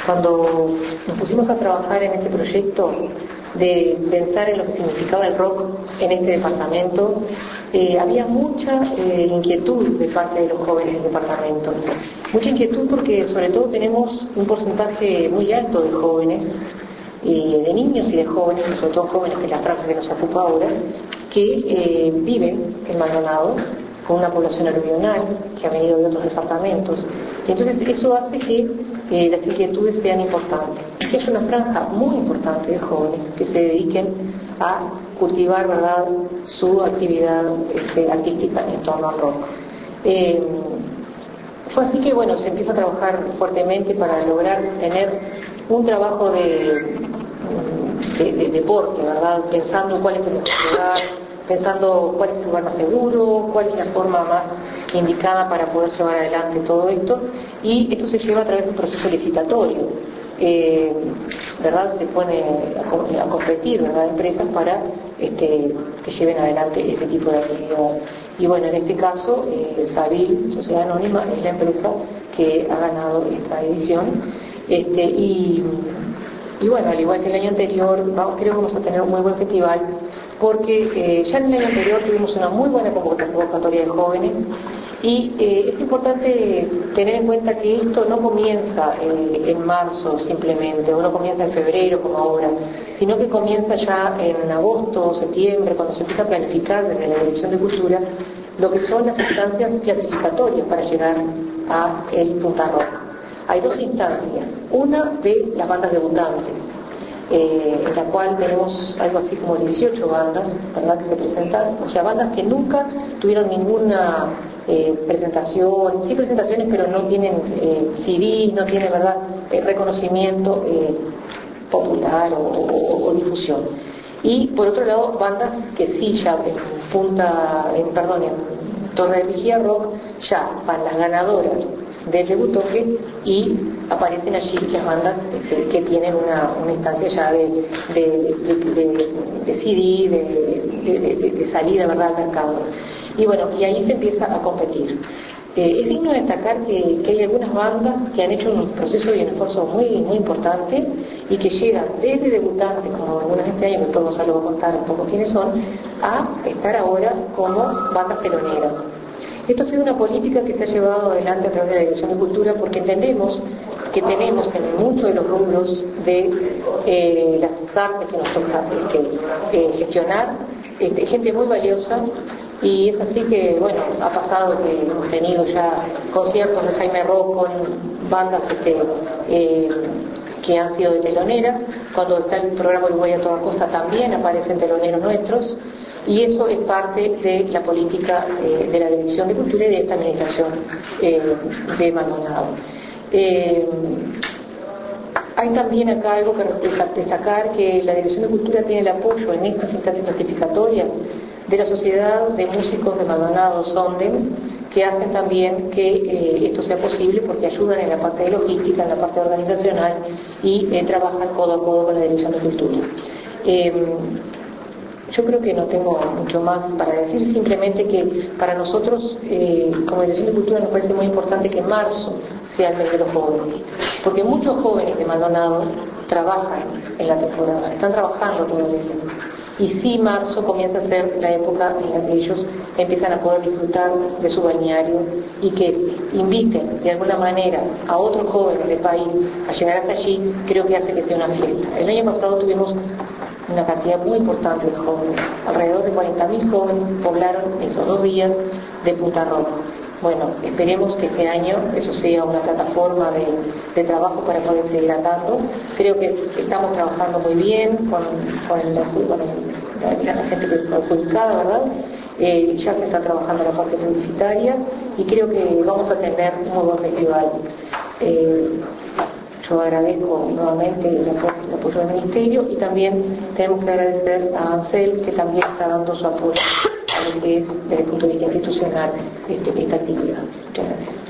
Cuando nos pusimos a trabajar en este proyecto de pensar en lo que significaba el rock en este departamento, había mucha inquietud de parte de los jóvenes del departamento. Mucha inquietud porque sobre todo tenemos un porcentaje muy alto de jóvenes, de niños y de jóvenes, sobre todo jóvenes, que es la franja que nos ocupa ahora, que viven en Maldonado, con una población aluvional que ha venido de otros departamentos. Y entonces eso hace que las inquietudes sean importantes, y que haya una franja muy importante de jóvenes que se dediquen a cultivar, ¿verdad?, su actividad artística en torno al rock. Fue así que, bueno, se empieza a trabajar fuertemente para lograr tener un trabajo de deporte, ¿verdad?, pensando cuál es el mejor lugar, pensando cuál es el lugar más seguro, cuál es la forma más indicada para poder llevar adelante todo esto, y esto se lleva a través de un proceso licitatorio, ¿verdad? Se pone a competir, ¿verdad?, empresas para que lleven adelante este tipo de actividad. Y bueno, en este caso, Sabil, Sociedad Anónima, es la empresa que ha ganado esta edición, y bueno, al igual que el año anterior, creo que vamos a tener un muy buen festival, porque ya en el año anterior tuvimos una muy buena convocatoria de jóvenes, y es importante tener en cuenta que esto no comienza en marzo simplemente, o no comienza en febrero como ahora, sino que comienza ya en agosto o septiembre, cuando se empieza a planificar desde la Dirección de Cultura lo que son las instancias clasificatorias para llegar a el Punta Rock. Hay dos instancias, una de las bandas debutantes, en la cual tenemos algo así como 18 bandas, ¿verdad?, que se presentan, o sea, bandas que nunca tuvieron ninguna presentación, sí presentaciones, pero no tienen CD, no tienen, ¿verdad?, reconocimiento popular o difusión. Y por otro lado, bandas que sí ya en Torre de Vigía Rock ya van las ganadoras del debutoque, y aparecen allí las bandas que tienen una instancia ya de CD, de salida, ¿verdad?, al mercado. Y bueno, y ahí se empieza a competir. Es digno destacar que hay algunas bandas que han hecho un proceso y un esfuerzo muy, muy importante, y que llegan desde debutantes, como algunas de este año, que después Gonzalo va a contar un poco quiénes son, a estar ahora como bandas teloneras. Esto ha sido una política que se ha llevado adelante a través de la Dirección de Cultura, porque entendemos que tenemos en muchos de los rubros de las artes que nos toca gestionar gente muy valiosa, y es así que, bueno, ha pasado que hemos tenido ya conciertos de Jaime Rock con bandas que han sido de teloneras. Cuando está el programa Uruguay a toda costa también aparecen teloneros nuestros, y eso es parte de la política de la Dirección de Cultura y de esta administración de Maldonado. Hay también acá algo que destacar, que la Dirección de Cultura tiene el apoyo en estas instancias clasificatorias de la Sociedad de Músicos de Maldonado, SONDEM, que hacen también que esto sea posible, porque ayudan en la parte de logística, en la parte organizacional, y trabajan codo a codo con la Dirección de Cultura. Yo creo que no tengo mucho más para decir, simplemente que para nosotros, como Dirección de Cultura, nos parece muy importante que marzo sea el mes de los jóvenes, porque muchos jóvenes de Maldonado trabajan en la temporada, están trabajando todavía, y sí, marzo comienza a ser la época en la que ellos empiezan a poder disfrutar de su balneario, y que inviten de alguna manera a otros jóvenes del país a llegar hasta allí, creo que hace que sea una fiesta. El año pasado tuvimos una cantidad muy importante de jóvenes, alrededor de 40.000 jóvenes poblaron esos 2 días de Punta Rock. Bueno, esperemos que este año eso sea una plataforma de trabajo para poder seguir atando. Creo que estamos trabajando muy bien con la gente que está adjudicada, ¿verdad? Ya se está trabajando la parte publicitaria, y creo que vamos a tener un muy buen festival. Yo agradezco nuevamente el apoyo del Ministerio, y también tenemos que agradecer a ANSEL, que también está dando su apoyo a lo que es, desde el punto de vista institucional, esta actividad. Muchas gracias.